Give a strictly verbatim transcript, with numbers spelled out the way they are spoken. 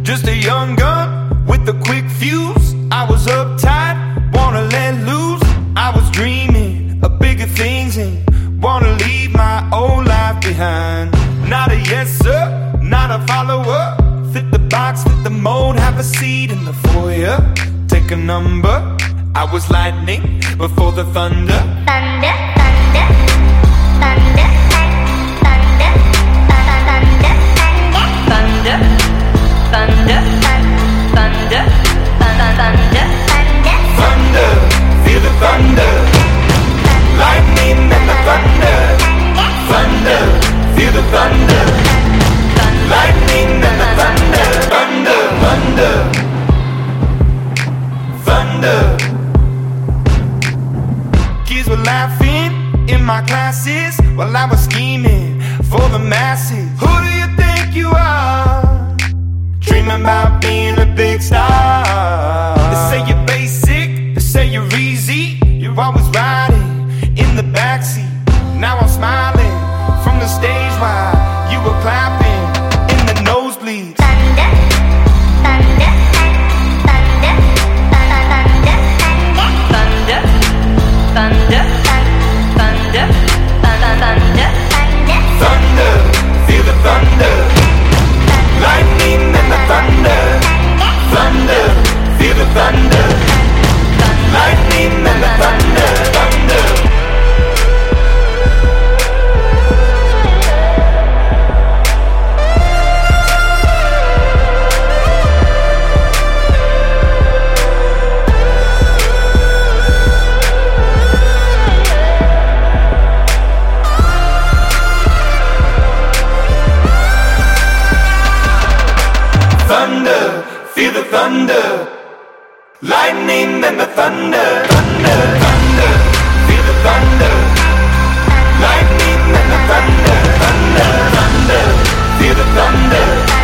Just a young gun with a quick fuse. I was uptight, wanna let loose. I was dreaming of bigger things and wanna leave my old life behind. Not a yes sir, not a follower. Fit the box, fit the mold, have a seat in the foyer. Take a number. I was lightning before the thunder. Thunder, thunder, thunder, thunder, thunder, thunder, thunder, thunder, thunder, thunder, thunder, feel the thunder, lightning and the thunder, thunder, feel the thunder, lightning and the thunder, thunder, thunder, thunder. Kids were laughing in my classes while I was scheming for the masses. Who do you think you are? Dreaming about being a big star. They say you're basic, they say you're easy. You're always riding in the backseat. Now I'm smiling from the stage while you were clapping in the nosebleeds. thunder, thunder, thunder, thunder, thunder, thunder, thunder, thunder, thunder, Thunder, feel the thunder, lightning and the thunder, thunder, feel the thunder, lightning and the thunder, thunder. Thunder, feel the thunder, lightning and the thunder, thunder, thunder, feel the thunder, lightning and the thunder, thunder, thunder, feel the thunder.